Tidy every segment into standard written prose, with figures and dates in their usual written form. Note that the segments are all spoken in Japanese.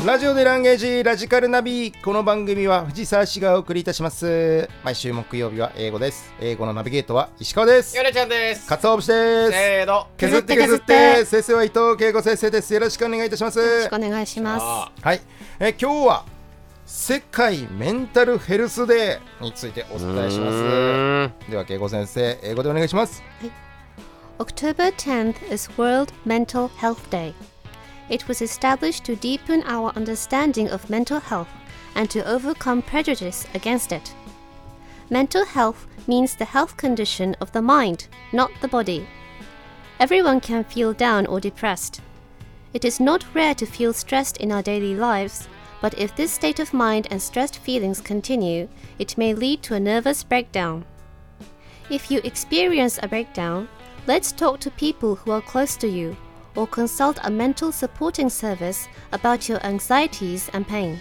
ラジオでランゲージラジカルナビ。この番組は藤沢市がお送りいたします。毎週木曜日は英語です。英語のナビゲートは石川です。 ヨネちゃんです。 鰹節です。 せーの、 削って削って。先生は伊藤敬吾先生です。よろしくお願いいたします。 よろしくお願いします。 はい、今日は世界メンタルヘルスデーについてお伝えします。では敬吾先生、英語でお願いします。 はい、October 10th is World Mental Health Day.It was established to deepen our understanding of mental health and to overcome prejudice against it. Mental health means the health condition of the mind, not the body. Everyone can feel down or depressed. It is not rare to feel stressed in our daily lives, but if this state of mind and stressed feelings continue, it may lead to a nervous breakdown. If you experience a breakdown, let's talk to people who are close to you.or consult a mental supporting service about your anxieties and pain.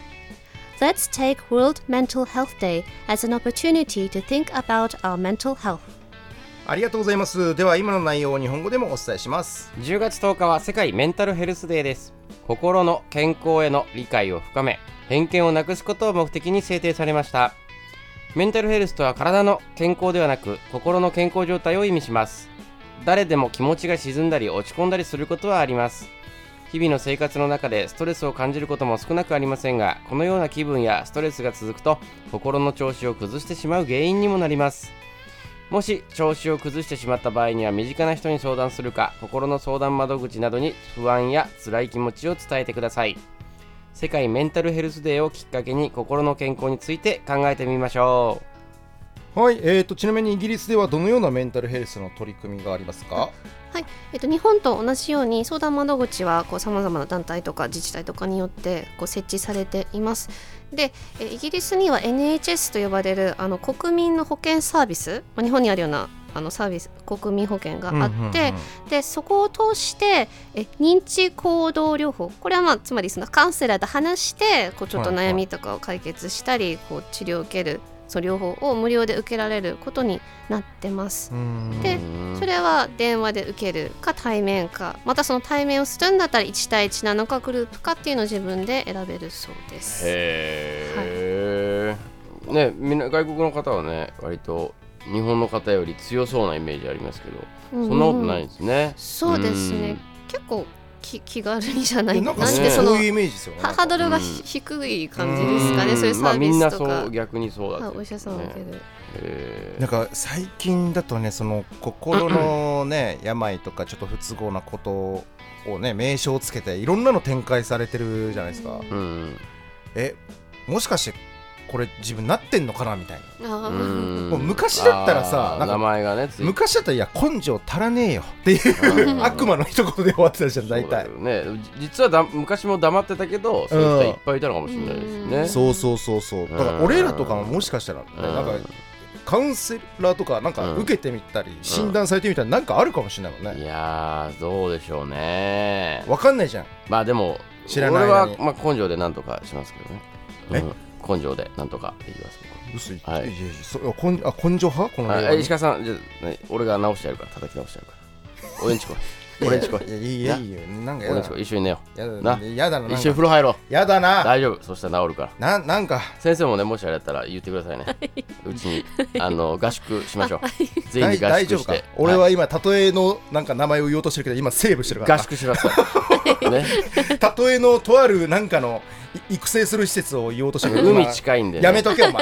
Let's take World Mental Health Day as an opportunity to think about our mental health. ありがとうございます。では今の内容を日本語でもお伝えします。 10月10日は世界メンタルヘルスデーです。心の健康への理解を深め、偏見をなくすことを目的に制定されました。メンタルヘルスとは体の健康ではなく、心の健康状態を意味します。誰でも気持ちが沈んだり落ち込んだりすることはあります。日々の生活の中でストレスを感じることも少なくありませんが、このような気分やストレスが続くと心の調子を崩してしまう原因にもなります。もし調子を崩してしまった場合には、身近な人に相談するか、心の相談窓口などに不安や辛い気持ちを伝えてください。世界メンタルヘルスデーをきっかけに心の健康について考えてみましょう。 はい、ちなみにイギリスではどのようなメンタルヘルスの取り組みがありますか？ はい、日本と同じように相談窓口はさまざまな団体とか自治体とかによって設置されています。で、イギリスには NHS と呼ばれる国民の保険サービス、日本にあるようなサービス、国民保険があって、でそこを通して認知行動療法、これはつまりそのカウンセラーと話してちょっと悩みとかを解決したり、治療を受けるその療法を無料で受けられることになってます。でそれは電話で受けるか対面か、またその対面をするんだったら1対1なのかグループかっていうのを自分で選べるそうです。 へー、ね、みんな外国の方はね、割と日本の方より強そうなイメージありますけど、そんなことないですね。 そうですね、結構気軽にじゃないなんかそういうイメージですよね。 ハードルが低い感じですかね、そういうサービスとか、 みんなそう、逆にそうだって、 お医者さんを受ける。 なんか最近だとね、その心のね病とかちょっと不都合なことをね名称をつけていろんなの展開されてるじゃないですか。もしかしてこれ自分なってんのかなみたいな。もう昔だったらさ、なんか名前がね、 昔だったらいや根性足らねえよっていう悪魔の一言で終わってたじゃん大体。 ね、実は昔も黙ってたけど、そういう人いっぱいいたのかもしれないですね。 そうだから俺らとかももしかしたら、なんかカウンセラーとかなんか受けてみたり、診断されてみたりなんかあるかもしれないもんね。 いやー、どうでしょうね。 わかんないじゃん。 まあでも知らない俺は根性でなんとかしますけどね。根性でなんとかできます。 嘘言って、はい、根性派この石川さん、じゃ俺が直してやるから、叩き直してやるから。俺んち来い。俺んち来い。 いやいいよ。なんかやだな。 俺んち来い。一緒に寝よう。 やだな。 一緒に風呂入ろう。 やだな。 大丈夫。そしたら治るから。 なんか先生もね、もしあれやったら言ってくださいね。うちに合宿しましょう。全員で合宿して。 俺は今例えのなんか名前を言おうとしてるけど、今セーブしてるから。 合宿しますね。 例えのとあるなんかの育成する施設を言おうとしてるけど、 海近いんで、 やめとけお前。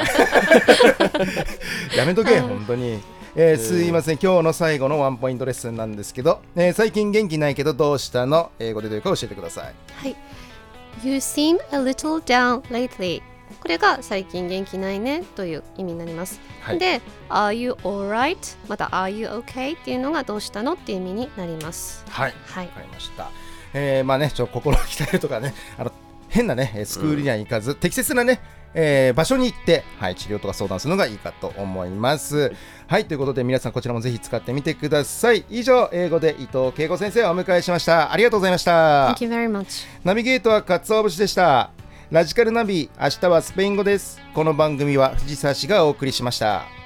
やめとけ本当に。すいません、今日の最後のワンポイントレッスンなんですけど、最近元気ないけどどうしたの、英語でどういうか教えてください。 はい、You seem a little down lately。 これが最近元気ないねという意味になります。はい、で Are you alright また Are you okay っていうのがどうしたのっていう意味になります。 はい、わかりました。まあね、心を鍛えるとかね、変なねスクールには行かず、適切なね場所に行って、治療とか相談するのがいいかと思います。はい、ということで皆さんこちらもぜひ使ってみてください。以上、英語で伊藤敬吾先生をお迎えしました。ありがとうございました。 Thank you very much。 ナビゲートは鰹節でした。ラジカルナビ、明日はスペイン語です。この番組は藤沢市がお送りしました。